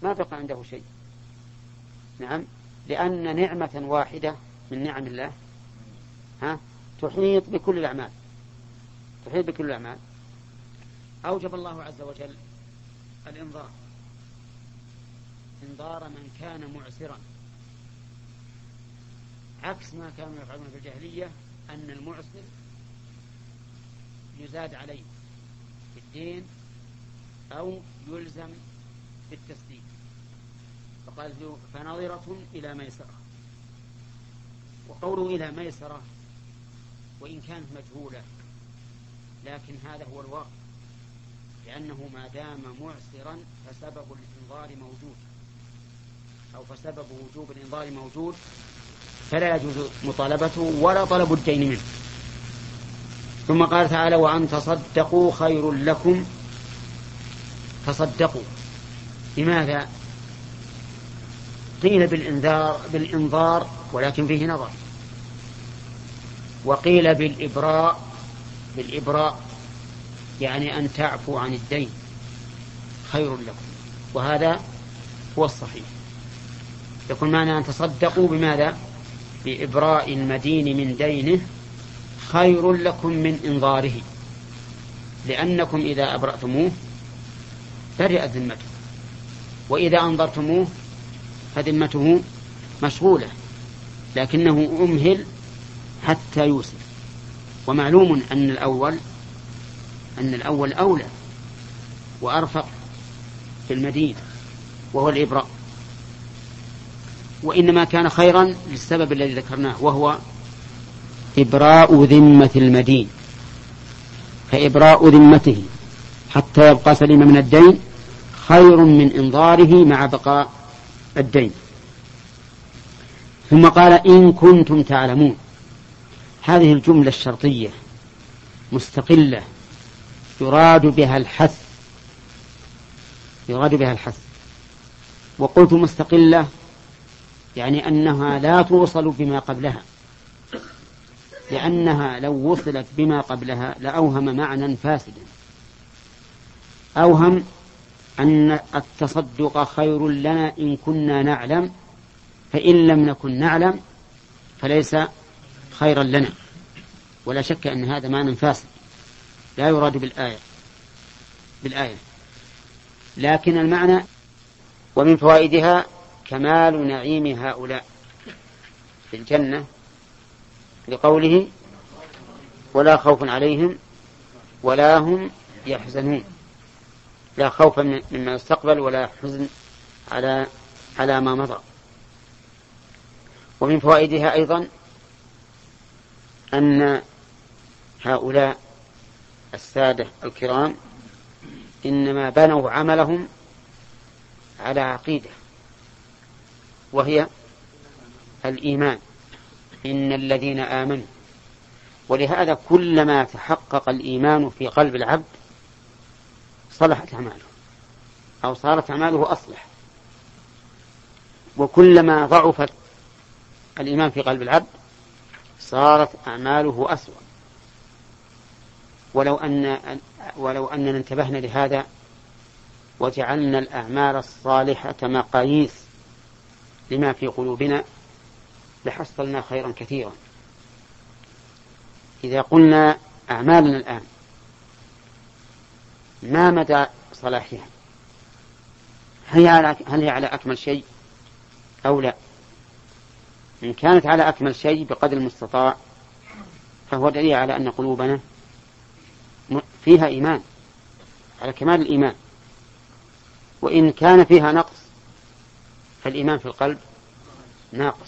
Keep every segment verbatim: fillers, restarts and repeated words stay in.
ما بقى عنده شيء. نعم، لأن نعمة واحدة من نعم الله ها تحيط بكل الأعمال، تحيط بكل الأعمال. أوجب الله عز وجل الإنذار، إنذار من كان معسرا، عكس ما كانوا يفعلون في الجاهلية، أن المعسر يزاد عليه في الدين أو يلزم بالتسديد، فقال فنظرة إلى ميسرة. وقوله إلى ميسرة وإن كانت مجهولة لكن هذا هو الواقع، لأنه ما دام معسرا فسبب الإنذار موجود، أو فسبب وجوب الإنذار موجود، فلا يجوز مطالبته ولا طلب الدين منه. ثم قال تعالى وأن تصدقوا خير لكم. تصدقوا لماذا؟ قيل بالإنذار بالإنذار ولكن فيه نظر، وقيل بالإبراء بالإبراء يعني أن تعفوا عن الدين خير لكم، وهذا هو الصحيح. يكون معنى أن تصدقوا بماذا؟ بإبراء المدين من دينه خير لكم من إنظاره، لأنكم إذا أبرأتموه برئت ذمته، وإذا أنظرتموه فذمته مشغولة، لكنه أمهل حتى يوسف. ومعلوم أن الأول أن الأول أولى وأرفق في المدين وهو الإبراء، وإنما كان خيرا للسبب الذي ذكرناه وهو إبراء ذمة المدين، فإبراء ذمته حتى يبقى سليما من الدين خير من إنظاره مع بقاء الدين. ثم قال إن كنتم تعلمون. هذه الجملة الشرطية مستقلة يراد بها الحث، يراد بها الحث. وقلت مستقلة يعني أنها لا توصل بما قبلها، لأنها لو وصلت بما قبلها لأوهم معنى فاسدا. أوهم أن التصدق خير لنا إن كنا نعلم، فإن لم نكن نعلم فليس خيرا لنا، ولا شك أن هذا معنى فاسد لا يراد بالآية بالآية لكن المعنى ومن فوائدها كمال نعيم هؤلاء في الجنة، لقوله ولا خوف عليهم ولا هم يحزنون، لا خوف مما يستقبل ولا حزن على على ما مضى. ومن فوائدها أيضا أن هؤلاء السادة الكرام إنما بنوا عملهم على عقيدة وهي الإيمان، إن الذين آمنوا. ولهذا كلما تحقق الإيمان في قلب العبد صلحت أعماله أو صارت أعماله أصلح، وكلما ضعفت الإيمان في قلب العبد صارت أعماله أسوأ. ولو أن ولو أننا انتبهنا لهذا وجعلنا الأعمال الصالحة مقاييس لما في قلوبنا لحصلنا خيرا كثيرا. إذا قلنا أعمالنا الآن ما مدى صلاحها؟ هل هي على أكمل شيء أو لا؟ إن كانت على أكمل شيء بقدر المستطاع فهو دليل على أن قلوبنا فيها إيمان على كمال الإيمان. وإن كان فيها نقص فالإيمان في القلب ناقص.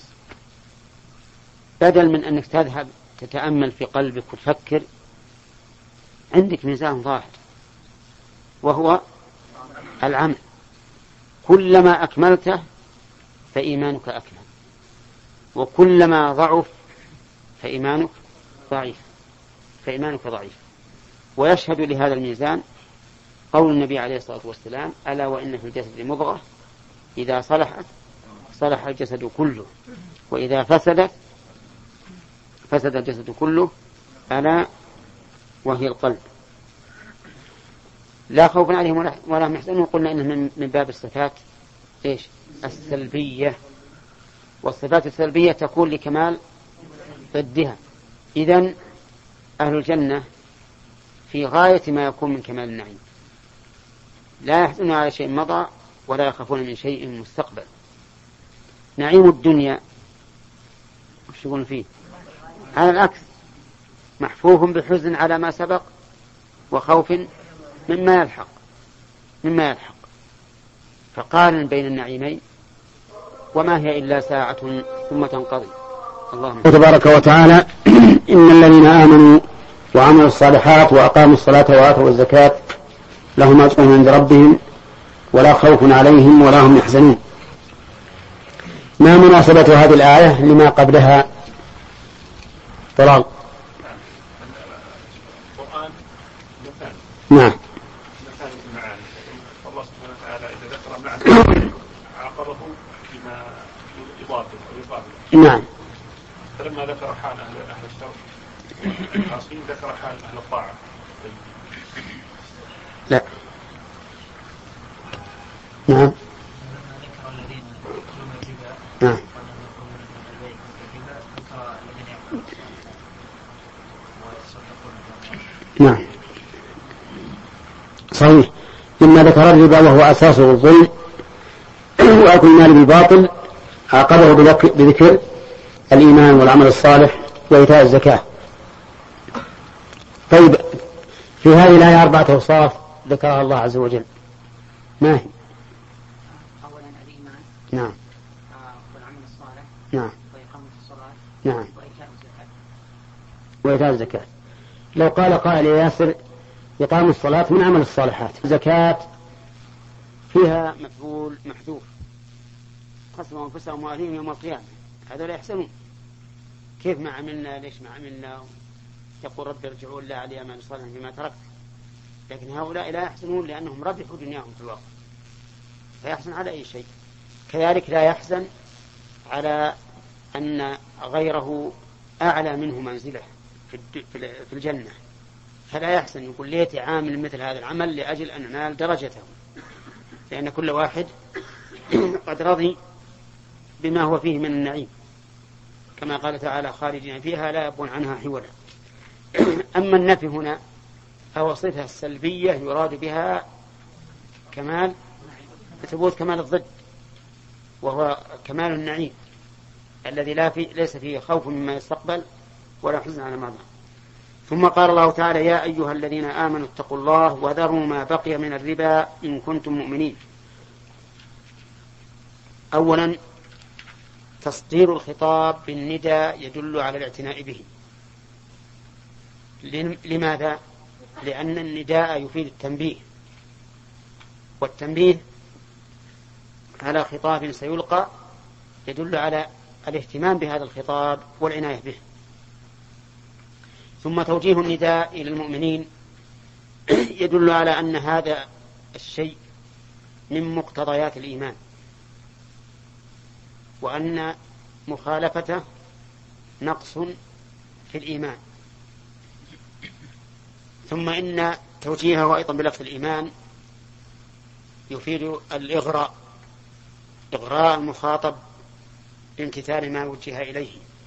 بدل من أنك تذهب تتأمل في قلبك وتفكر، عندك ميزان ظاهر وهو العمل، كلما أكملته فإيمانك أكمل، وكلما ضعف فإيمانك ضعيف فإيمانك ضعيف. ويشهد لهذا الميزان قول النبي عليه الصلاة والسلام ألا وإن في الجسد مضغة إذا صلحت صلح الجسد كله وإذا فسدت فسد الجسد كله ألا وهي القلب. لا خوف عليهم ولا هم يحزنون. قلنا إنه من باب الصفات إيش السلبية، والصفات السلبية تكون لكمال ضدها. إذن أهل الجنة في غاية ما يكون من كمال النعيم، لا يحزنون على شيء مضى ولا يخافون من شيء مستقبل. نعيم الدنيا وش يقول فيه على العكس، محفوف بحزن على ما سبق وخوف مما يلحق مما يلحق فقارن بين النعيمين، وما هي إلا ساعة ثم تنقضي. اللهم تبارك وتعالى إن الذين آمنوا وعملوا الصالحات وأقاموا الصلاة وآتوا الزكاة لهم أجر عند ربهم ولا خوف عليهم ولا هم يحزنون. ما مناسبة هذه الآية لما قبلها؟ طلال. نعم. الله سبحانه وتعالى إذا ذكر معنى عاقبه بما يضاد ويقابل. نعم. فلما ذكر حال أهل أهل الشر العاصين ذكر حال أهل الطاعة. لا. نعم. نعم. نعم. صحيح. لما ذكر الربا وهو أساسه الظلم وأكل المال بالباطل عاقبه بذكر الإيمان والعمل الصالح وإيتاء الزكاة. طيب، في هذه الآية أربعة أوصاف ذكرها الله عز وجل، ما هي؟ أولا الإيمان. نعم. والعمل الصالح. نعم. وإقامة الصلاة. نعم. وإيتاء الزكاة. وإيتاء الزكاة. لو قال قائل يا ياسر إقام الصلاة من عمل الصالحات، الزكاة فيها مفعول محذوف، قسموا أنفسهم وأهليهم يوم القيامة، هذا لا يحسنون. كيف ما عملنا؟ ليش ما عملنا؟ يقول رب ارجعون لا علي أعمال صالحا فيما تركت. لكن هؤلاء لا يحسنون لأنهم ربحوا دنياهم في الواقع، فيحزن على أي شيء. كذلك لا يحزن على أن غيره أعلى منه منزلة في الجنة، فلا يحزن يقول ليتي عامل مثل هذا العمل لأجل أن أنال درجته، لأن كل واحد قد رضي بما هو فيه من النعيم، كما قال تعالى خالدين فيها لا يبغون عنها حولا. أما النفي هنا فهو صفة سلبية يراد بها كمال ثبوت كمال الضد، وهو كمال النعيم الذي لا في ليس فيه خوف مما يستقبل ولا حزن على ماضي. ثم قال الله تعالى يا أيها الذين آمنوا اتقوا الله وذروا ما بقي من الربا إن كنتم مؤمنين. أولا تصدير الخطاب بالندى يدل على الاعتناء به. لماذا؟ لأن النداء يفيد التنبيه، والتنبيه على خطاب سيلقى يدل على الاهتمام بهذا الخطاب والعناية به. ثم توجيه النداء إلى المؤمنين يدل على أن هذا الشيء من مقتضيات الإيمان، وأن مخالفته نقص في الإيمان. ثم إن توجيهه أيضا بلفظ الإيمان يفيد الإغراء، إغراء المخاطب بامتثال ما وجه إليه،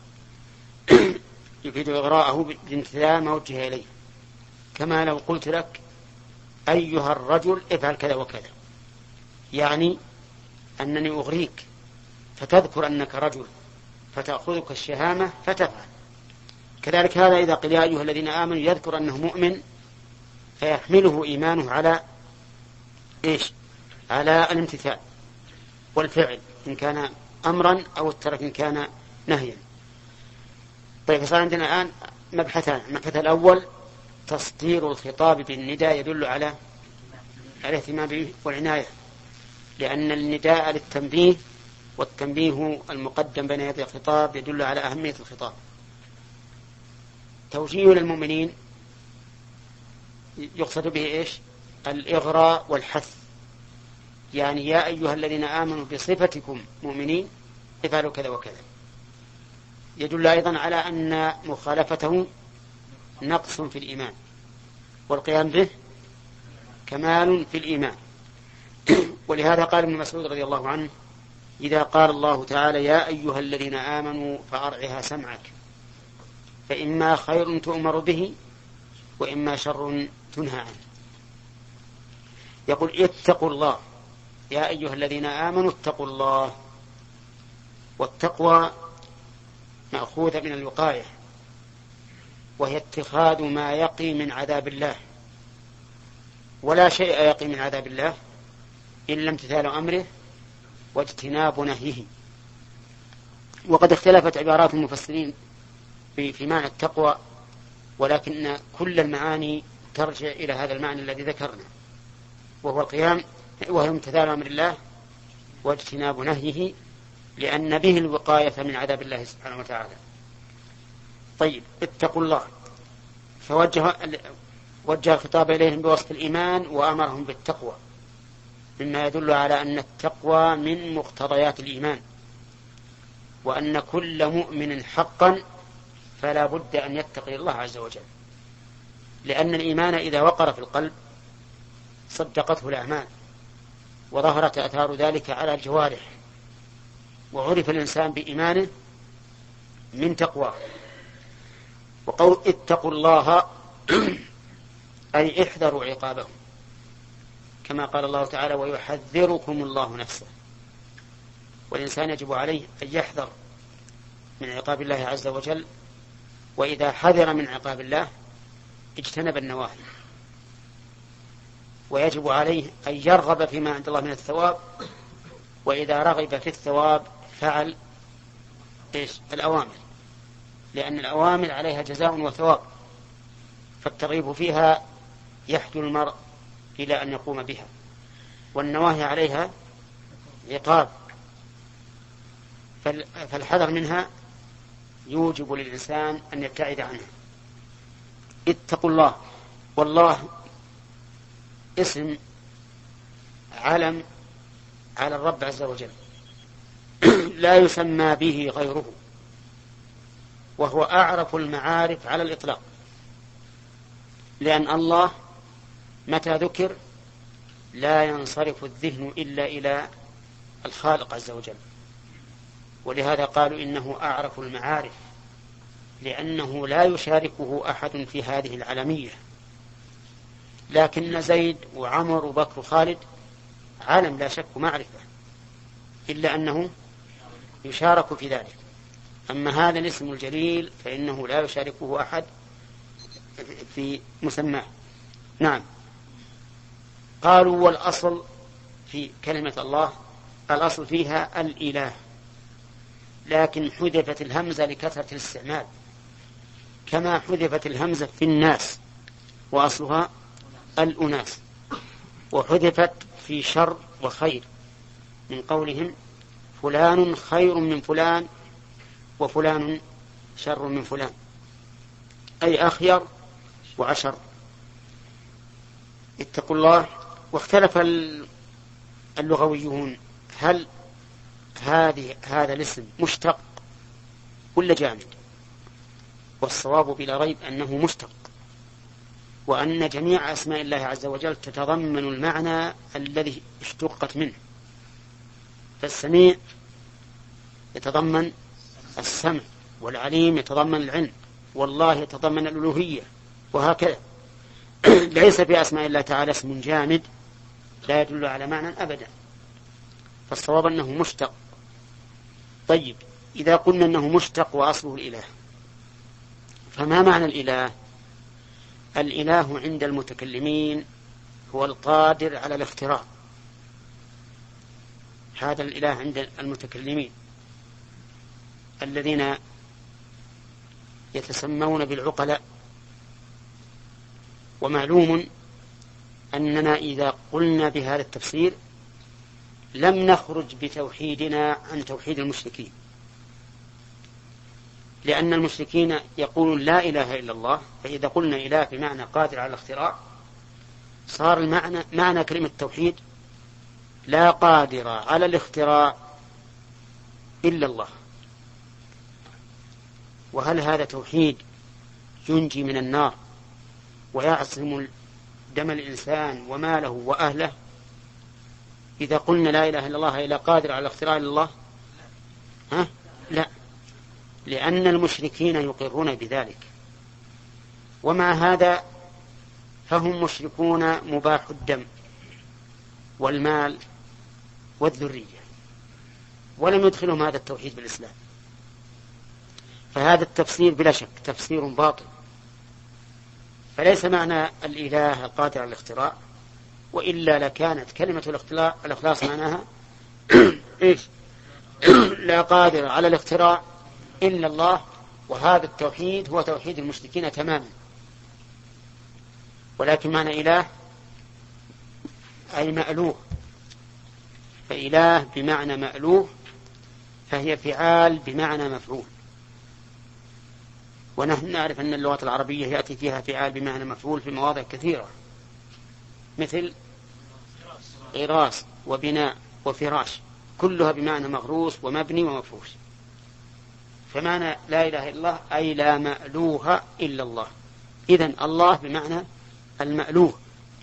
يفيد إغراءه بامتثال ما وجه إليه، كما لو قلت لك أيها الرجل افعل كذا وكذا، يعني أنني أغريك فتذكر أنك رجل فتأخذك الشهامة فتفعل. كذلك هذا إذا قيل يا أيها الذين آمنوا يذكر أنه مؤمن فيحمله إيمانه على إيش؟ على الامتثال والفعل إن كان أمرا أو الترك إن كان نهيا. طيب، فصار عندنا الآن مبحثان. المبحث الأول تصدير الخطاب بالنداء يدل على الاهتمام به والعناية، لأن النداء للتنبيه، والتنبيه المقدم بين يدي الخطاب يدل على أهمية الخطاب. توجيه للمؤمنين يقصد به إيش؟ الإغراء والحث، يعني يا أيها الذين آمنوا بصفتكم مؤمنين افعلوا كذا وكذا. يدل أيضا على أن مخالفته نقص في الإيمان والقيام به كمال في الإيمان. ولهذا قال ابن مسعود رضي الله عنه: إذا قال الله تعالى: يا أيها الذين آمنوا فأرعها سمعك، فإما خير تؤمر به وإما شر تنهى عنه. يقول: اتقوا الله، يا أيها الذين آمنوا اتقوا الله. والتقوى مأخوذة من الوقاية، وهي اتخاذ ما يقي من عذاب الله، ولا شيء يقي من عذاب الله إلا امتثال أمره واجتناب نهيه. وقد اختلفت عبارات المفسرين في معنى التقوى، ولكن كل المعاني ترجع إلى هذا المعنى الذي ذكرنا، وهو القيام وهو امتثال أمر الله واجتناب نهيه، لأن به الوقاية من عذاب الله سبحانه وتعالى. طيب، اتقوا الله، فوجه وجه الخطاب إليهم بوصف الإيمان وأمرهم بالتقوى، مما يدل على أن التقوى من مقتضيات الإيمان، وأن كل مؤمن حقا فلا بد أن يتقي الله عز وجل، لأن الإيمان إذا وقر في القلب صدقته الأعمال وظهرت آثار ذلك على الجوارح، وعرف الإنسان بإيمانه من تقواه. وقول اتقوا الله أي احذروا عقابه، كما قال الله تعالى: ويحذركم الله نفسه. والإنسان يجب عليه أن يحذر من عقاب الله عز وجل، وإذا حذر من عقاب الله اجتنب النواهي، ويجب عليه أن يرغب فيما عند الله من الثواب، وإذا رغب في الثواب فعل إيش؟ الأوامر، لأن الأوامر عليها جزاء وثواب، فالترغيب فيها يحدو المرء إلى أن يقوم بها، والنواهي عليها عقاب، فالحذر منها يوجب للإنسان أن يبتعد عنها. اتقوا الله، والله اسم علم على الرب عز وجل لا يسمى به غيره، وهو أعرف المعارف على الإطلاق، لأن الله متى ذكر لا ينصرف الذهن إلا إلى الخالق عز وجل، ولهذا قالوا إنه أعرف المعارف، لأنه لا يشاركه أحد في هذه العالمية. لكن زيد وعمر وبكر وخالد عالم لا شك معرفة، إلا أنه يشارك في ذلك. أما هذا الاسم الجليل فإنه لا يشاركه أحد في مسماه. نعم. قالوا: والأصل في كلمة الله الأصل فيها الإله، لكن حذفت الهمزة لكثرة الاستعمال، كما حذفت الهمزة في الناس وأصلها الأناس، وحذفت في شر وخير من قولهم: فلان خير من فلان وفلان شر من فلان، أي أخير وعشر. اتقوا الله. واختلف اللغويون هل هذه هذا الاسم مشتق ولا جامد؟ والصواب بلا ريب أنه مشتق، وأن جميع أسماء الله عز وجل تتضمن المعنى الذي اشتقت منه، فالسميع يتضمن السمع، والعليم يتضمن العلم، والله يتضمن الألوهية، وهكذا. ليس في أسماء الله تعالى اسم جامد لا يدل على معنى أبدا، فالصواب أنه مشتق. طيب، إذا قلنا أنه مشتق وأصله الإله، فما معنى الإله؟ الإله عند المتكلمين هو القادر على الاختراع، هذا الإله عند المتكلمين الذين يتسمون بالعقلاء. ومعلوم أننا إذا قلنا بهذا التفسير لم نخرج بتوحيدنا عن توحيد المشركين، لأن المشركين يقولون لا إله إلا الله، فإذا قلنا إله بمعنى قادر على الاختراع صار المعنى معنى كلمة التوحيد لا قادر على الاختراع إلا الله. وهل هذا توحيد ينجي من النار ويعصم دم الإنسان وماله وأهله؟ إذا قلنا لا إله إلا الله إلا قادر على الاختراع إلا الله؟ ها؟ لا، لأن المشركين يقرون بذلك، ومع هذا فهم مشركون مباح الدم والمال والذرية، ولم يدخلهم هذا التوحيد بالإسلام. فهذا التفسير بلا شك تفسير باطل. فليس معنى الإله القادر على الاختراع، وإلا لكانت كلمة الإخلاص معناها إيش؟ لا قادر على الاختراع إلا الله، وهذا التوحيد هو توحيد المشركين تماما. ولكن معنى إله أي مألوه، فإله بمعنى مألوه فهي فعال بمعنى مفعول، ونحن نعرف أن اللغة العربية يأتي فيها فعال بمعنى مفعول في مواضع كثيرة، مثل غراس وبناء وفراش، كلها بمعنى مغروس ومبني ومفروش. فمعنى لا إله إلا الله أي لا مألوه إلا الله. إذن الله بمعنى المألوه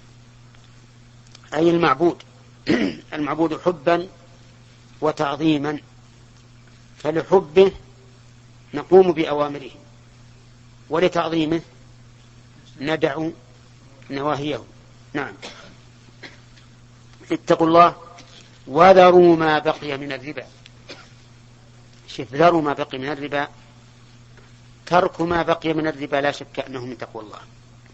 أي المعبود المعبود حبا وتعظيما، فلحبه نقوم بأوامره، ولتعظيمه ندع نواهيه. نعم. اتقوا الله وذروا ما بقي من الربا. شوف، ذروا ما بقي من الربا، ترك ما بقي من الربا لا شك أنه من تقوى الله،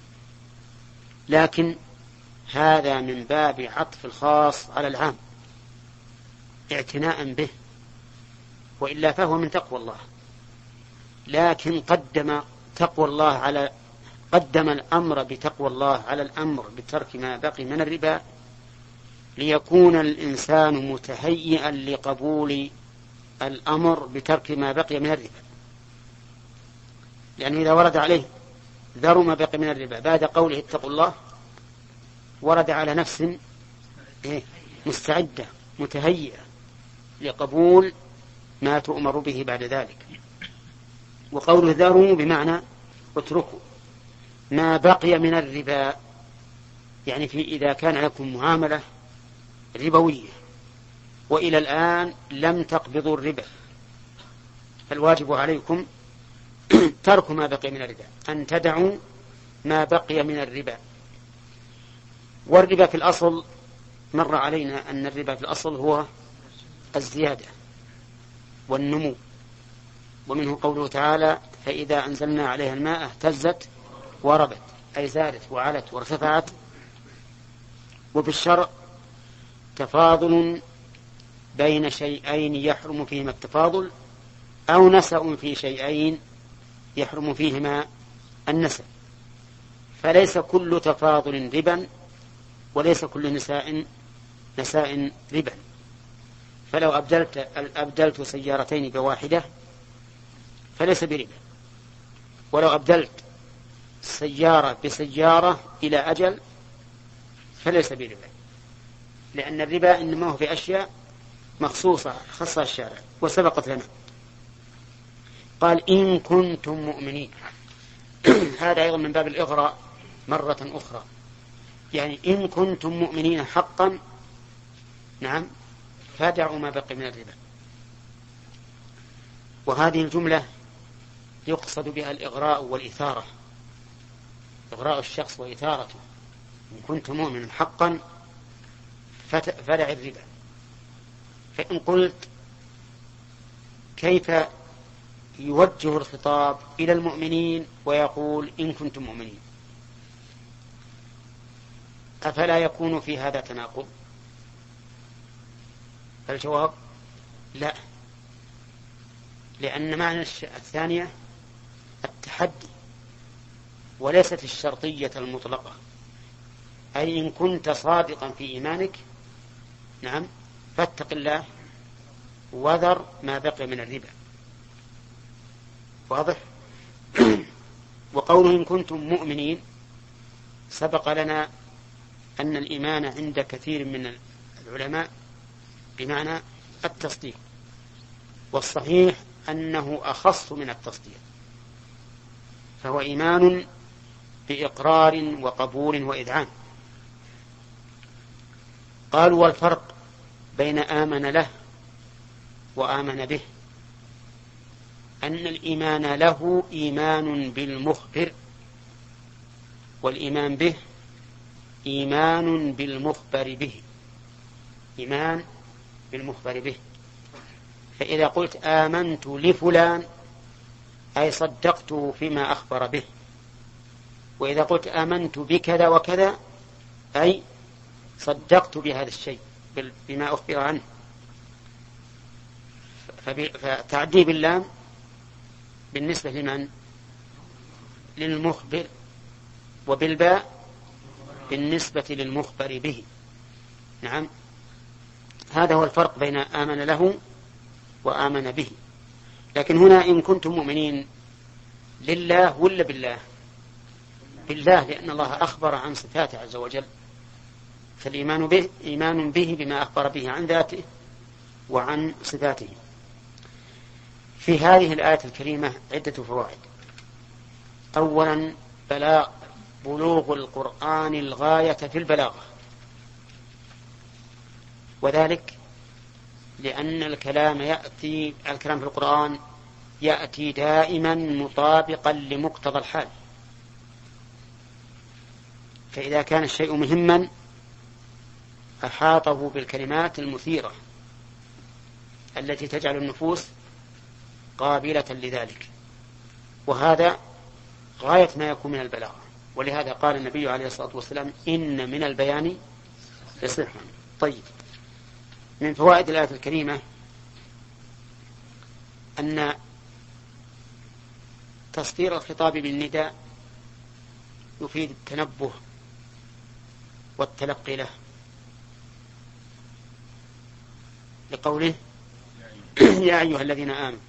لكن هذا من باب عطف الخاص على العام اعتناء به، وإلا فهو من تقوى الله. لكن قدم تقوى الله على قدم الأمر بتقوى الله على الأمر بترك ما بقي من الربا، ليكون الإنسان متهيئا لقبول الأمر بترك ما بقي من الربا. لأنه إذا ورد عليه ذروا ما بقي من الربا بعد قوله اتقوا الله، ورد على نفس مستعدة متهيئة لقبول ما تؤمر به بعد ذلك. وقوله ذروا بمعنى اتركوا ما بقي من الربا، يعني في إذا كان لكم معاملة ربوية وإلى الآن لم تقبضوا الربا، فالواجب عليكم ترك ما بقي من الربا، أن تدعوا ما بقي من الربا. والربا في الأصل مر علينا أن الربا في الأصل هو الزيادة والنمو، ومنه قوله تعالى فإذا أنزلنا عليها الماء اهتزت وربت، أي زادت وعلت وارتفعت. وفي الشرع تفاضل بين شيئين يحرم فيهما التفاضل، أو نسأ في شيئين يحرم فيهما النسأ، فليس كل تفاضل ربا، وليس كل نساء نساء ربا. فلو أبدلت, أبدلت سيارتين بواحدة فليس بربا، ولو أبدلت سيارة بسيارة إلى أجل فليس بربا، لأن الربا إنما هو في أشياء مخصوصة خاصة الشارع وسبقت لنا. قال إن كنتم مؤمنين هذا أيضا من باب الإغراء مرة أخرى، يعني إن كنتم مؤمنين حقا نعم فادعوا ما بقي من الربا. وهذه الجملة يقصد بها الإغراء والإثارة، إغراء الشخص وإثارته. إن كنت مؤمنا حقا فدع الربا. فإن قلت كيف يوجه الخطاب إلى المؤمنين ويقول إن كنتم مؤمنين، أفلا يكون في هذا تناقض؟ الجواب لا، لأن معنى الثانية التحدي وليست الشرطية المطلقة، أي إن كنت صادقا في إيمانك نعم فاتق الله وذر ما بقي من الربا. واضح؟ وقوله إن كنتم مؤمنين سبق لنا أن الإيمان عند كثير من العلماء بمعنى التصديق، والصحيح أنه أخص من التصديق، فهو إيمان بإقرار وقبول وإذعان. قالوا والفرق بين آمن له وآمن به أن الإيمان له إيمان بالمخبر، والإيمان به إيمان بالمخبر به، إيمان بالمخبر به. فإذا قلت آمنت لفلان أي صدقته فيما أخبر به، وإذا قلت آمنت بكذا وكذا أي صدقت بهذا الشيء بما أخبر عنه. فتعدي باللام بالنسبة لمن؟ للمخبر، وبالباء بالنسبة للمخبر به. نعم، هذا هو الفرق بين آمن له وآمن به. لكن هنا إن كنتم مؤمنين لله ولا بالله؟ بالله، لأن الله أخبر عن صفاته عز وجل، فالإيمان به إيمان به بما أخبر به عن ذاته وعن صفاته. في هذه الآية الكريمة عدة فوائد. أولا بلاغ بلوغ القرآن الغاية في البلاغة، وذلك لأن الكلام يأتي الكلام في القرآن يأتي دائما مطابقا لمقتضى الحال، فإذا كان الشيء مهما أحاطه بالكلمات المثيرة التي تجعل النفوس قابلة لذلك، وهذا غاية ما يكون من البلاغة. ولهذا قال النبي عليه الصلاة والسلام إن من البيان لسحرا. طيب، من فوائد الآية الكريمة أن تصدير الخطاب بالنداء يفيد التنبه والتلقي له، لقوله يا أيها الذين آمنوا.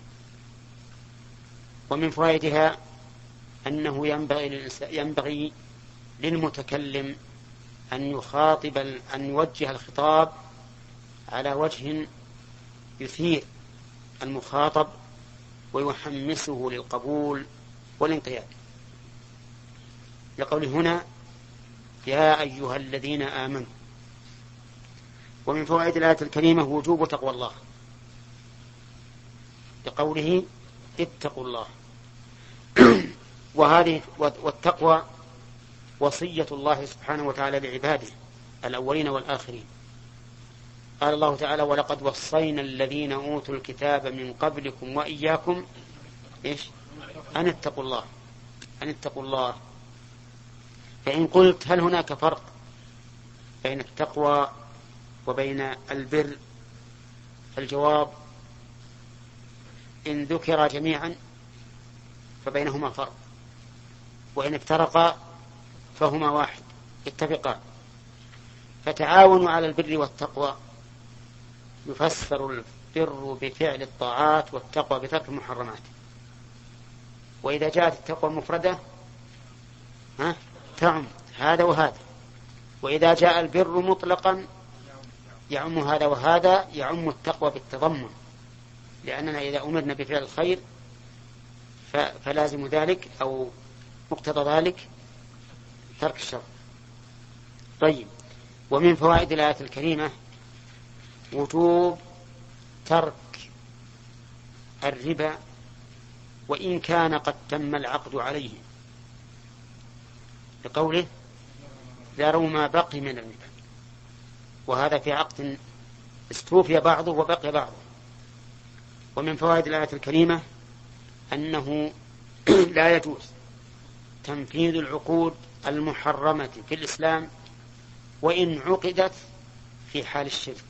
ومن فوائدها أنه ينبغي, ينبغي للمتكلم أن يخاطب أن يوجه الخطاب على وجه يثير المخاطب ويحمسه للقبول والانقياد، لقوله هنا يا أيها الذين آمنوا. ومن فوائد الآية الكريمة وجوب تقوى الله، لقوله اتقوا الله. وهذه والتقوى وصية الله سبحانه وتعالى لعباده الأولين والآخرين. قال الله تعالى ولقد وصينا الذين أوتوا الكتاب من قبلكم وإياكم إيش؟ أن اتقوا الله، أن اتقوا الله. فإن قلت هل هناك فرق بين التقوى وبين البر؟ الجواب إن ذكر جميعا فبينهما فرق، وإن افترقا فهما واحد، اتفقا. فتعاونوا على البر والتقوى يفسر البر بفعل الطاعات والتقوى بترك المحرمات. وإذا جاءت التقوى مفردة ها تعم هذا وهذا، وإذا جاء البر مطلقا يعم هذا وهذا، يعم التقوى بالتضمن، لأننا إذا أمرنا بفعل الخير فلازم ذلك أو مقتضى ذلك ترك الشر. طيب، ومن فوائد الآية الكريمة وجوب ترك الربا وإن كان قد تم العقد عليه، لقوله ذروا ما بقي من الربا، وهذا في عقد استوفي بعضه وبقي بعضه. ومن فوائد الآية الكريمة أنه لا يجوز تنفيذ العقود المحرمة في الإسلام وإن عقدت في حال الشرك،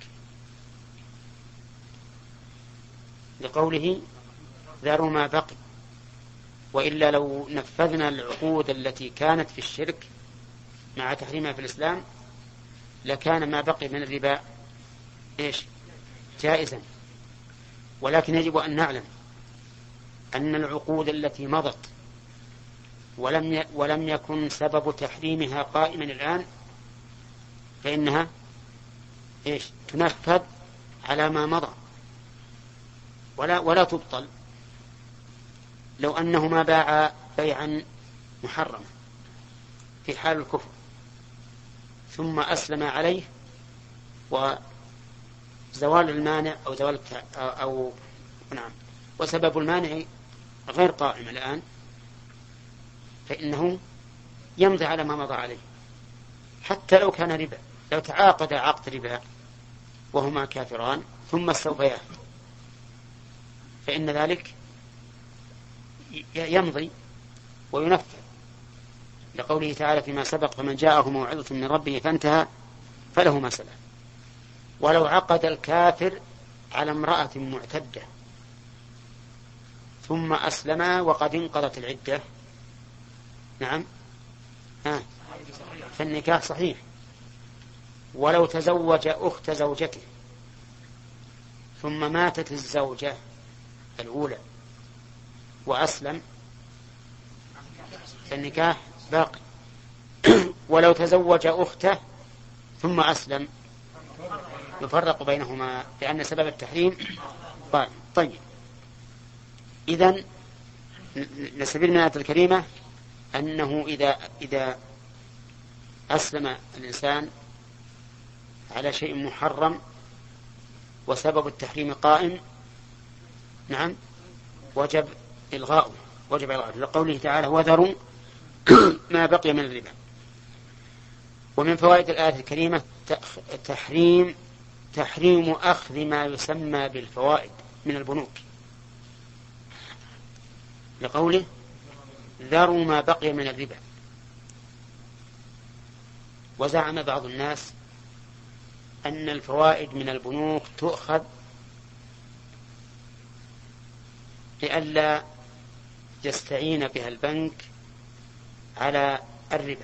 لقوله ذروا ما بقي. وإلا لو نفذنا العقود التي كانت في الشرك مع تحريمها في الإسلام لكان ما بقي من الربا إيش؟ جائزا. ولكن يجب أن نعلم أن العقود التي مضت ولم ولم يكن سبب تحريمها قائما الآن فإنها إيش؟ تنفذ على ما مضى ولا ولا تبطل. لو أنه ما باع بيعا محرما في حال الكفر ثم أسلم عليه زوال المانع أو زوال أو, أو نعم وسبب المانع غير قائم الآن، فإنه يمضي على ما مضى عليه حتى لو كان ربا. لو تعاقد عقد ربا وهما كافران ثم استوفياه فإن ذلك يمضي وينفذ، لقوله تعالى فيما سبق فمن جاءه موعظة من ربه فانتهى فله ما سلف. ولو عقد الكافر على امرأة معتدة ثم أسلما وقد انقضت العدة، نعم ها فالنكاح صحيح. ولو تزوج أخت زوجته ثم ماتت الزوجة الأولى وأسلم فالنكاح باقي. ولو تزوج أخته ثم أسلم يفرق بينهما لأن سبب التحريم طيب. طيب إذن نستفيد من الآية الكريمة أنه إذا إذا أسلم الإنسان على شيء محرم وسبب التحريم قائم، نعم وجب إلغاؤه وجب إلغاؤه لقوله تعالى وذروا ما بقي من الربا. ومن فوائد الآية الكريمة تحريم تحريم أخذ ما يسمى بالفوائد من البنوك لقوله ذروا ما بقي من الربا. وزعم بعض الناس أن الفوائد من البنوك تؤخذ لئلا يستعين بها البنك على الربا،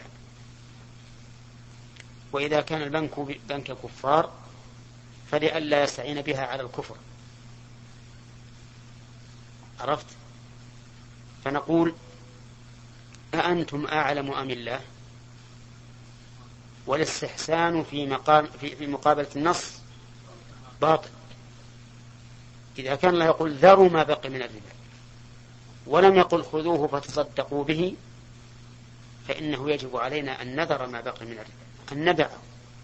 وإذا كان البنك بنك كفار فلئلا يستعين بها على الكفر. عرفت؟ فنقول أأنتم أعلم أم الله؟ والاستحسان في, مقام في, في مقابلة النص باطل. إذا كان الله يقول ذروا ما بقي من الربا ولم يقل خذوه فتصدقوا به فإنه يجب علينا أن نذر ما بقي من الربا أن ندعه.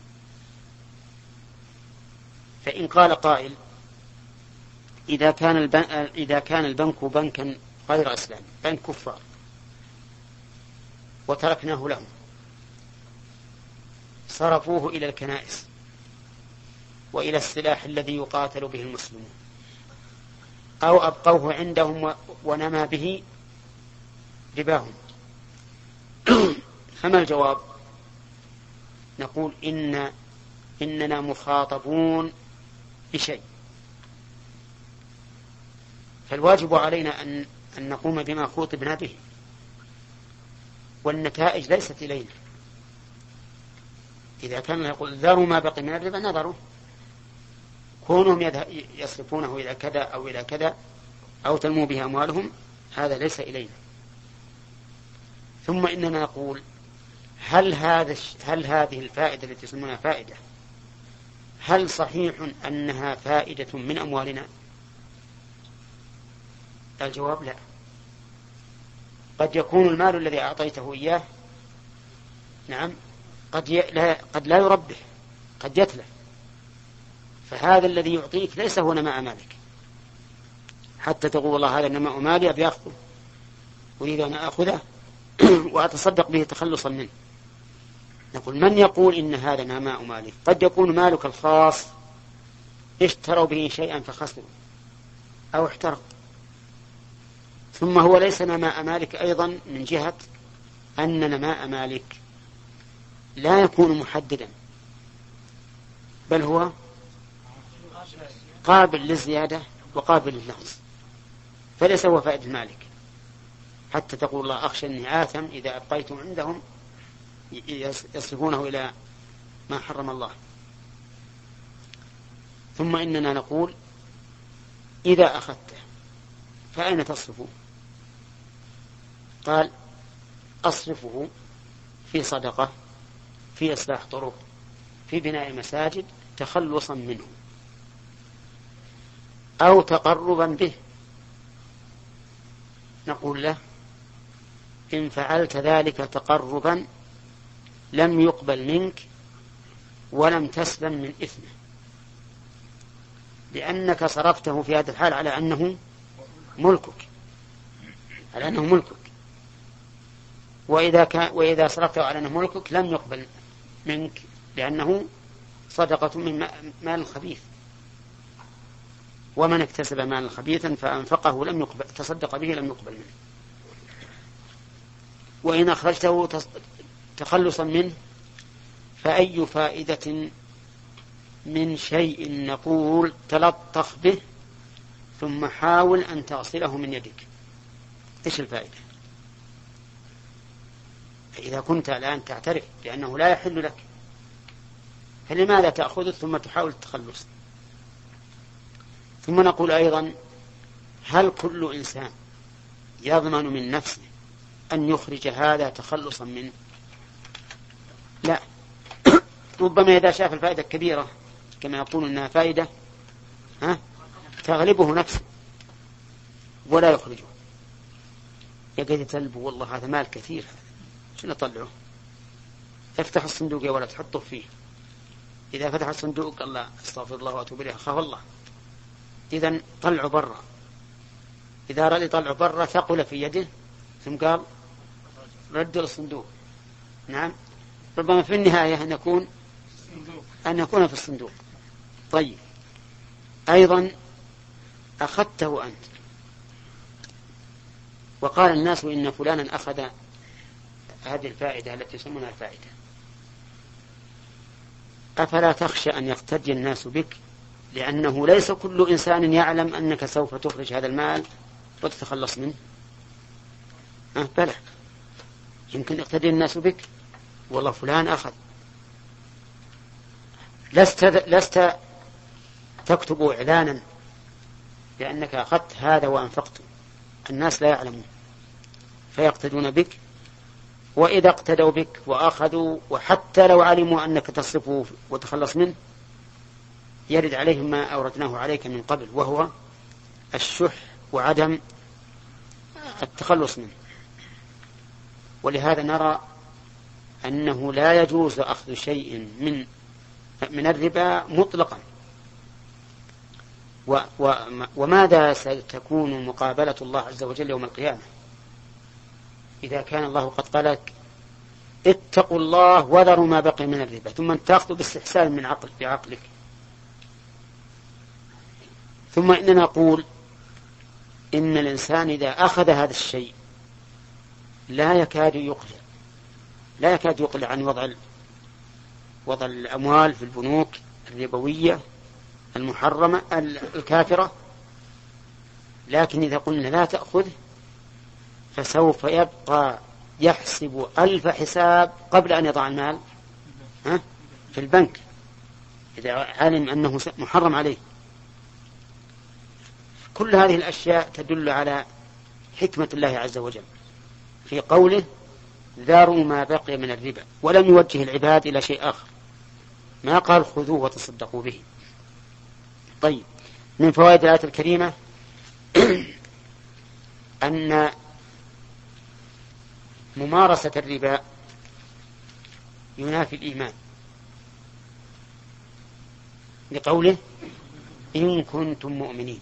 فإن قال قائل إذا كان البنك, إذا كان البنك بنكا غير إسلامي بنك كفار وتركناه لهم صرفوه إلى الكنائس وإلى السلاح الذي يقاتل به المسلمون أو أبقوه عندهم ونمى به رباهم، فما الجواب؟ نقول إن إننا مخاطبون بشيء، فالواجب علينا أن, أن نقوم بما خوطبنا به، والنتائج ليست إلينا. إذا كان يقول ذروا ما بقي من الربا نذروا، كونهم يصرفونه إلى كذا أو إلى كذا أو تنمو به أموالهم هذا ليس إلينا. ثم إننا نقول هل هذا هل هذه الفائدة التي يسمونها فائدة هل صحيح أنها فائدة من أموالنا؟ الجواب لا. قد يكون المال الذي أعطيته إياه نعم قد لا قد لا يربح، قد يتلف، فهذا الذي يعطيك ليس هو نماء مالك حتى تقول والله هذا نماء مالي أبي أخذه أريد أن أخذه وأتصدق به تخلصا منه. نقول من يقول إن هذا نماء مالك؟ قد يكون مالك الخاص اشتروا به شيئا فخسروا أو احترق، ثم هو ليس نماء مالك أيضا من جهة أن نماء مالك لا يكون محددا بل هو قابل للزيادة وقابل للنقص، فليس هو فائدة مالك حتى تقول الله أخشى أني آثم إذا أبقيت عندهم يصرفونه إلى ما حرم الله. ثم إننا نقول إذا أخذته فأين تصرفه؟ قال أصرفه في صدقة، في إصلاح طرق، في بناء مساجد تخلصا منه أو تقربا به. نقول له إن فعلت ذلك تقربا لم يقبل منك ولم تسلم من إثمه. لأنك صرفته في هذا الحال على أنه ملكك، على أنه ملكك. وإذا كان وإذا صرفته على أنه ملكك لم يقبل منك، لأنه صدقة من مال خبيث، ومن اكتسب مالا خبيثا فأنفقه لم يقبل، تصدق به لم يقبل منه. وإن أخرجته تخلصا منه فأي فائدة من شيء نقول تلطخ به ثم حاول أن تغسله من يدك؟ إيش الفائدة؟ إذا كنت الآن تعترف بأنه لا يحل لك، فلماذا تأخذه ثم تحاول التخلص؟ ثم نقول أيضا: هل كل إنسان يضمن من نفسه أن يخرج هذا تخلصا منه؟ لا. ربما إذا شاف الفائدة الكبيرة كما يقول إنها فائدة ها تغلبه نفسه ولا يخرجه، يقول يتلبه: والله هذا مال كثير، شنو نطلعه؟ افتح الصندوق يا ولد تحطه فيه. إذا فتح الصندوق قال: الله استغفر الله وأتوب إليه، خاف الله. إذن طلعه برا. إذا رأى طلعه برا ثقل في يده، ثم قال: ردوا الصندوق. نعم، ربما في النهاية أن يكون أن يكون في الصندوق. طيب، أيضا أخذته أنت وقال الناس إن فلانا أخذ هذه الفائدة التي يسمونها الفائدة، أفلا تخشى أن يقتدي الناس بك؟ لأنه ليس كل إنسان يعلم أنك سوف تخرج هذا المال وتتخلص منه. أه بلى، يمكن يقتدي الناس بك: والله فلان أخذ. لست لست تكتب إعلانا لأنك أخذت هذا وأنفقته، الناس لا يعلمون فيقتدون بك. وإذا اقتدوا بك وأخذوا، وحتى لو علموا أنك تصرفه وتخلص منه، يرد عليهم ما أوردناه عليك من قبل، وهو الشح وعدم التخلص منه. ولهذا نرى أنه لا يجوز أخذ شيء من من الربا مطلقا. و و وماذا ستكون مقابلة الله عز وجل يوم القيامة إذا كان الله قد قال لك: اتقوا الله وذروا ما بقي من الربا، ثم تأخذ باستحسان من عقل بعقلك. ثم إننا نقول إن الإنسان إذا أخذ هذا الشيء لا يكاد يقلع لا يكاد يقلع عن وضع وضع الأموال في البنوك الربوية المحرمة الكافرة. لكن إذا قلنا لا تأخذ فسوف يبقى يحسب ألف حساب قبل أن يضع المال ها في البنك إذا علم أنه محرم عليه. كل هذه الأشياء تدل على حكمة الله عز وجل في قوله: ذروا ما بقي من الربا، ولم يوجه العباد إلى شيء آخر، ما قال خذوه وتصدقوا به. طيب، من فوائد الآية الكريمة أن ممارسة الربا ينافي الإيمان، لقوله: إن كنتم مؤمنين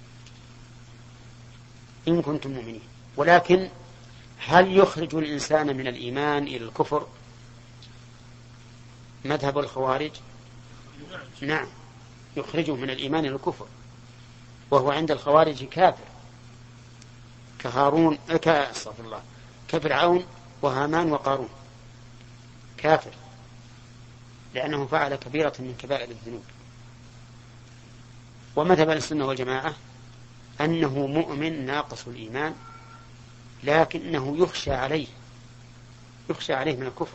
إن كنتم مؤمنين. ولكن هل يخرج الإنسان من الإيمان إلى الكفر مذهب الخوارج؟ نعم، يخرجه من الإيمان إلى الكفر، وهو عند الخوارج كافر كهارون كأستغفر الله كفرعون وهامان وقارون، كافر لأنه فعل كبيرة من كبائر الذنوب. ومذهب السنة والجماعة أنه مؤمن ناقص الإيمان، لكنه يخشى عليه يخشى عليه من الكفر،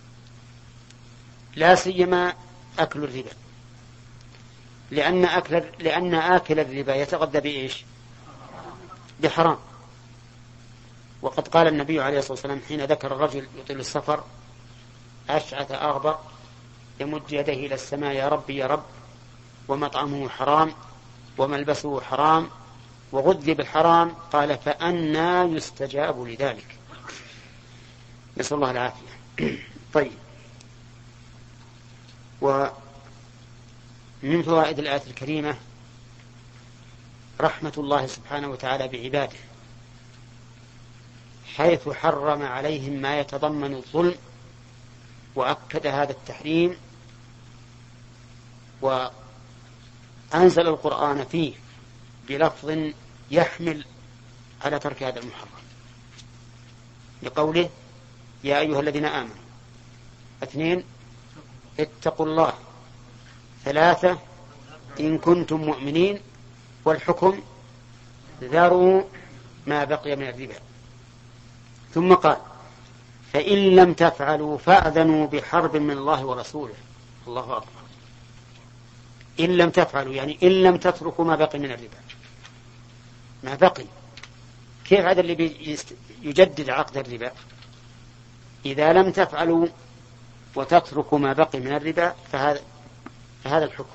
لا سيما أكل الربا، لأن أكل لأن آكل الربا يتغذى بإيش؟ بحرام. وقد قال النبي عليه الصلاة والسلام حين ذكر الرجل يطيل السفر أشعث أغبر يمد يده إلى السماء: يا رب يا رب، ومطعمه حرام وملبسه حرام وغذي بالحرام، قال: فأنى يستجاب لذلك؟ نسأل الله العافية. طيب، ومن فوائد الآية الكريمة رحمة الله سبحانه وتعالى بعباده، حيث حرم عليهم ما يتضمن الظلم وأكد هذا التحريم وأنزل القرآن فيه بلفظ يحمل على ترك هذا المحرم، لقوله يا أيها الذين آمنوا. اثنين اتقوا الله. ثلاثة إن كنتم مؤمنين. والحكم ذروا ما بقي من الربا. ثم قال فإن لم تفعلوا فأذنوا بحرب من الله ورسوله. الله أكبر. إن لم تفعلوا يعني إن لم تتركوا ما بقي من الربا. ما بقي، كيف هذا اللي يجدد عقد الربا؟ إذا لم تفعلوا وتتركوا ما بقي من الربا فهذا فهذا الحكم.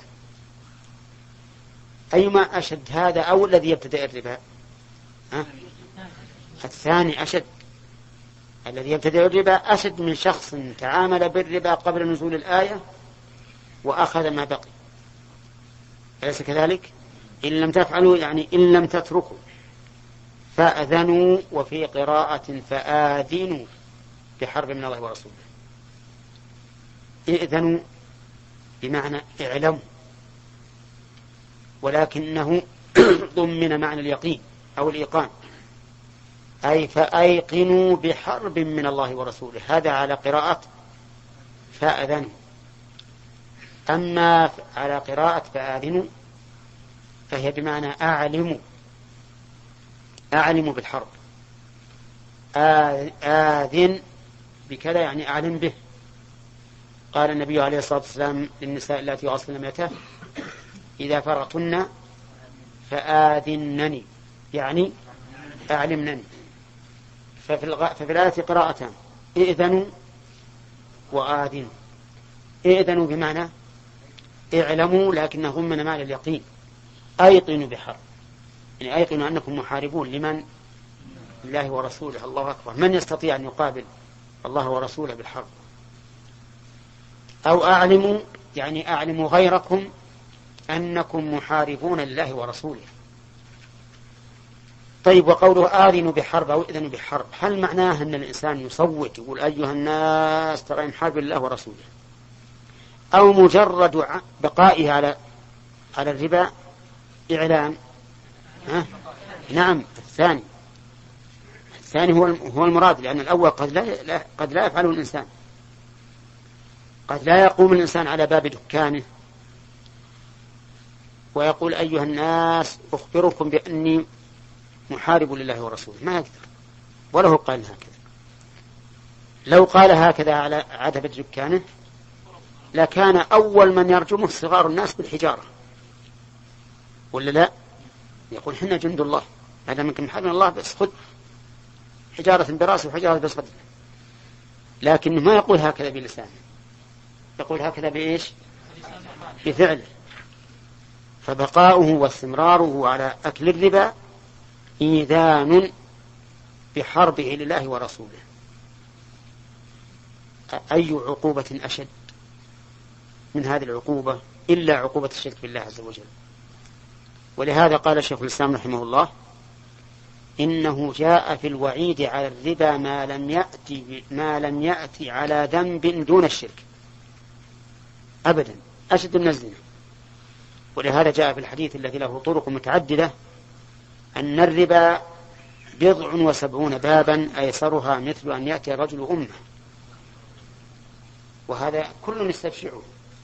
أيما أشد، هذا أو الذي يبتدأ الربا؟ ها؟ الثاني أشد. الذي يبتدأ الربا أشد من شخص تعامل بالربا قبل نزول الآية وأخذ ما بقي. أليس كذلك؟ إن لم تفعلوا يعني إن لم تتركوا فأذنوا، وفي قراءة فآذنوا بحرب من الله ورسوله. إذنوا بمعنى اعلموا، ولكنه ضمن معنى اليقين أو الإيقان، أي فأيقنوا بحرب من الله ورسوله. هذا على قراءة فأذنوا. أما على قراءة فآذنوا فهي بمعنى أعلموا، أعلموا بالحرب. آذن بكذا يعني أعلم به. قال النبي عليه الصلاة والسلام للنساء اللاتي يواصلن ميته إذا فرغتن فآذنني، يعني أعلمنني. ففي, الغ... ففي الآية قراءتان، إذنوا وآذنوا. إذنوا بمعنى اعلموا، لكنه ضمن معنى اليقين، أيقنوا بحرب، يعني أيقنوا أنكم محاربون لمن؟ الله ورسوله. الله أكبر. من يستطيع أن يقابل الله ورسوله بالحرب؟ أو أعلموا يعني أعلموا غيركم أنكم محاربون لله ورسوله. طيب، وقوله آذنوا بحرب أو إذنوا بحرب، هل معناه أن الإنسان يصوت يقول أيها الناس ترى محارب الله ورسوله، أو مجرد بقائه على على الربا إعلان؟ ها؟ نعم، الثاني الثاني هو هو المراد، لأن الأول قد لا قد لا يفعله الإنسان. قد لا يقوم الإنسان على باب دكانه ويقول أيها الناس أخبركم بأني محارب لله ورسوله، ما يقدر، وله قال هكذا. لو قال هكذا على عتبة دكانه لكان أول من يرجمه صغار الناس بالحجارة، ولا لا؟ يقول حنا جند الله، هذا منكم محارب الله، بس خذ حجارة براسه وحجارة بصدره. لكنه ما يقول هكذا بلسانه، يقول هكذا بإيش؟ بفعله. فبقاؤه واستمراره على أكل الربا إيذان بحربه لله ورسوله. أي عقوبة أشد من هذه العقوبة إلا عقوبة الشرك بالله عز وجل. ولهذا قال شيخ الإسلام رحمه الله إنه جاء في الوعيد على الربا ما لم يأتي ما لم يأتي على ذنب دون الشرك أبدا، أشد من الزنا. ولهذا جاء في الحديث الذي له طرق متعددة أن الربا بضع وسبعون بابا أيسرها مثل أن يأتي رجل أمه، وهذا كل يستبشعه.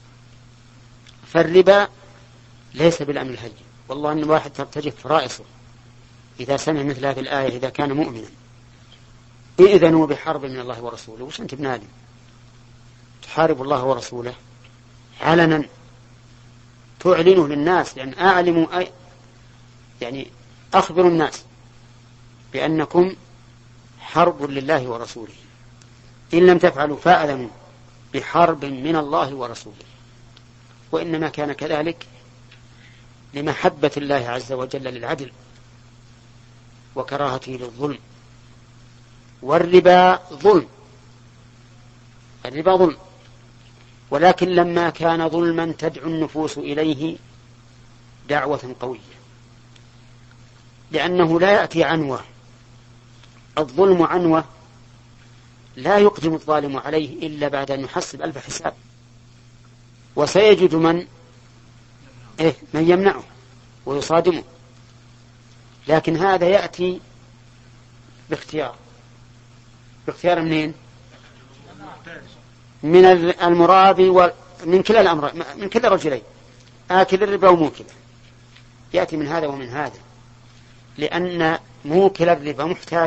فالربا ليس بالأمر الهين، والله أن الواحد ترتجف رائصه إذا سمع مثل هذه الآية إذا كان مؤمنا. إذنوا بحرب من الله ورسوله. وش أنت بنادم تحارب الله ورسوله علنا تعلنه للناس؟ لأن أعلموا أي يعني أخبروا الناس بأنكم حرب لله ورسوله. إن لم تفعلوا فأذنوا بحرب من الله ورسوله. وإنما كان كذلك لمحبة الله عز وجل للعدل وكراهته للظلم. والربا ظلم، الربا ظلم، ولكن لما كان ظلما تدعو النفوس إليه دعوة قوية، لأنه لا يأتي عنوة. الظلم عنوة لا يقدم الظالم عليه إلا بعد أن يحسب ألف حساب، وسيجد من إيه من يمنعه ويصادمه. لكن هذا يأتي باختيار. باختيار منين؟ من المرابي ومن كلا الأمر، من كلا الرجلين، آكل الربا وموكله. يأتي من هذا ومن هذا، لأن موكل الربا محتاج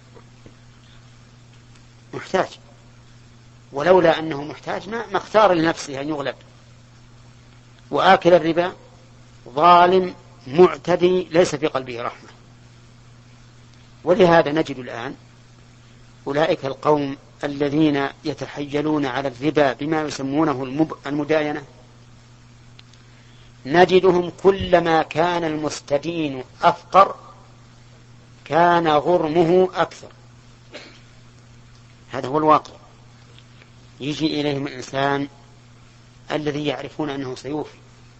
محتاج ولولا أنه محتاج ما اختار لنفسه أن يغلب. وآكل الربا ظالم معتدي ليس في قلبه رحمة. ولهذا نجد الآن أولئك القوم الذين يتحيلون على الربا بما يسمونه المداينة، نجدهم كلما كان المستدين أفقر كان غرمه أكثر. هذا هو الواقع. يجي إليهم الإنسان الذي يعرفون أنه سيوفي،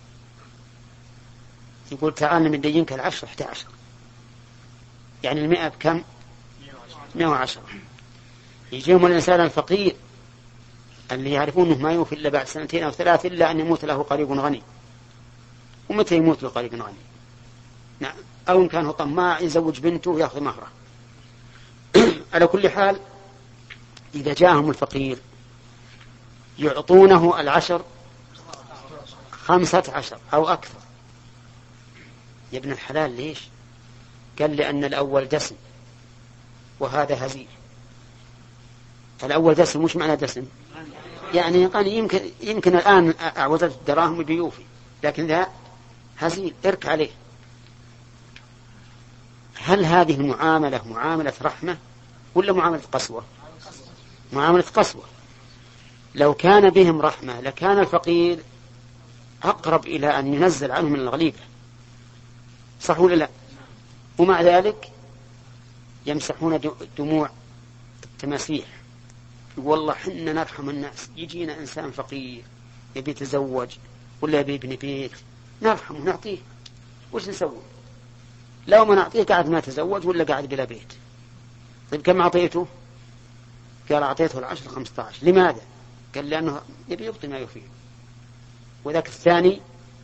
يقول تعال من دينك العشر احدى عشر، يعني المئة بكم؟ مئة وعشرة. يجيهم الإنسان الفقير اللي يعرفون أنه ما يوفي إلا بعد سنتين أو ثلاث إلا أن يموت له قريب غني. ومتى يموت له قريب غني؟ نعم. أو إن كان هو طماع يزوج بنته ويأخذ مهره. على كل حال إذا جاءهم الفقير يعطونه العشر خمسة عشر أو أكثر. يا ابن الحلال ليش؟ قال لأن الأول دسم وهذا هزيل. الأول دسم مش معنى دسم يعني قال يمكن يمكن الآن أعوضت الدراهم بيوفي، لكن ذا هزيل ارك عليه. هل هذه المعاملة معاملة رحمة ولا معاملة قسوة؟ معاملة قسوة. لو كان بهم رحمة لكان الفقير أقرب إلى أن ينزل عنه من الغليبة، صح ولا لا؟ ومع ذلك يمسحون دموع التماسيح. والله حنا نرحم الناس. يجينا إنسان فقير يبي يتزوج ولا يبي يبني بيت نرحمه نعطيه. وش نسوي؟ لو ما نعطيه قاعد ما تزوج ولا قاعد بلا بيت. طيب كم أعطيته؟ قال أعطيته العشر خمسة عشر. لماذا؟ قال لأنه يبي يبطي ما يفيه. وذاك الثاني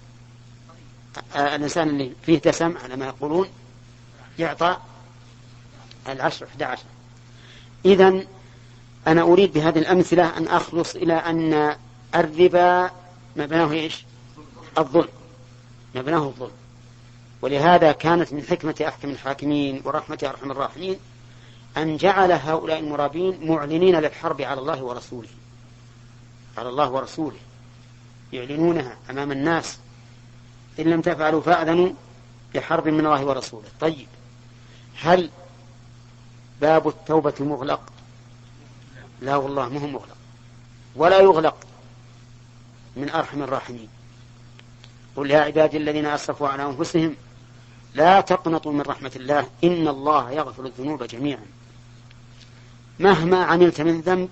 الإنسان اللي فيه دسم على ما يقولون يعطى العشر أحد عشر. إذن أنا أريد بهذه الأمثلة أن أخلص إلى أن الربا مبناه إيش؟ الظلم. مبناه الظلم. ولهذا كانت من حكمة أحكم الحاكمين ورحمة أرحم الراحمين أن جعل هؤلاء المرابين معلنين للحرب على الله ورسوله، على الله ورسوله، يعلنونها أمام الناس. إن لم تفعلوا فأذنوا بحرب من الله ورسوله. طيب هل باب التوبة مغلق؟ لا والله مهم مغلق ولا يغلق من أرحم الراحمين. قل يا عبادي الذين أسرفوا على أنفسهم لا تقنطوا من رحمة الله إن الله يغفر الذنوب جميعا. مهما عملت من ذنب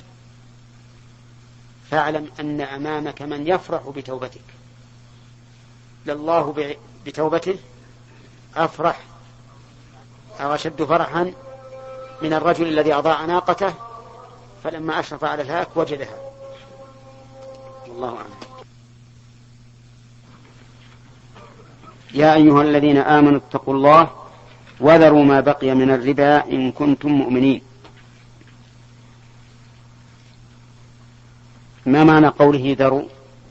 فاعلم أن أمامك من يفرح بتوبتك. لله بتوبته أفرح أو أشد فرحا من الرجل الذي أضاع ناقته فلما أشرف على الهاك وجدها. والله أعلم. يا أيها الذين آمنوا اتقوا الله وذروا ما بقي من الربا إن كنتم مؤمنين. ما معنى قوله ذروا؟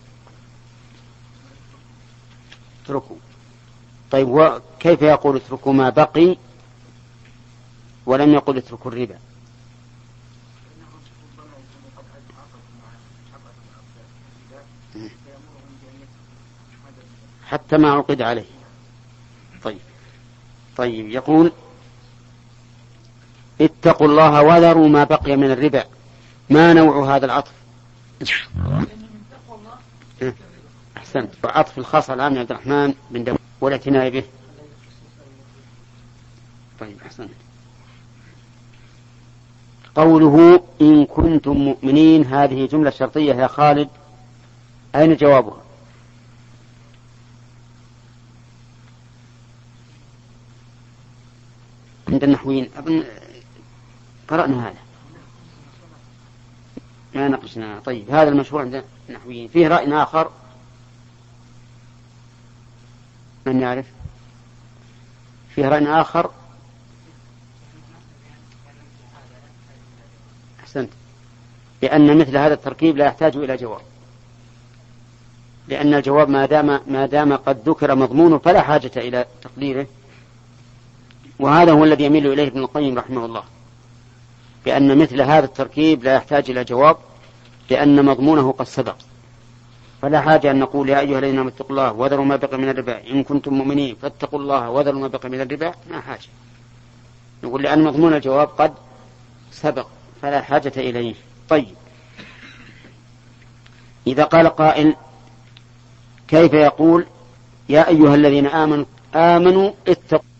اتركوا. طيب وكيف يقول اتركوا ما بقي ولم يقل اتركوا الربا؟ حتى ما عقد عليه. طيب طيب يقول اتقوا الله وذروا ما بقي من الربا. ما نوع هذا العطف؟ أحسنت. وعطف الخاص العام عبد الرحمن بن داود والاعتناء به. طيب أحسنت. قوله إن كنتم مؤمنين هذه جملة شرطية يا خالد، أين جوابها؟ عند النحويين أظن قرأنا هذا ما نقشنا. طيب هذا المشهور عند النحويين. فيه رأي آخر من يعرف؟ فيه رأي آخر. أحسنت. لأن مثل هذا التركيب لا يحتاج إلى جواب، لأن الجواب ما دام ما دام قد ذكر مضمونه فلا حاجة إلى تقديره. وهذا هو الذي يميل إليه ابن القيم رحمه الله، بأن مثل هذا التركيب لا يحتاج إلى جواب لأن مضمونه قد سبق، فلا حاجة أن نقول يا أيها الذين آمنوا اتقوا الله وذروا ما بقي من الربا إن كنتم مؤمنين فاتقوا الله وذروا ما بقي من الربا. ما حاجة نقول لأن مضمون الجواب قد سبق فلا حاجة إليه. طيب إذا قال قائل كيف يقول يا أيها الذين آمنوا آمنوا اتقوا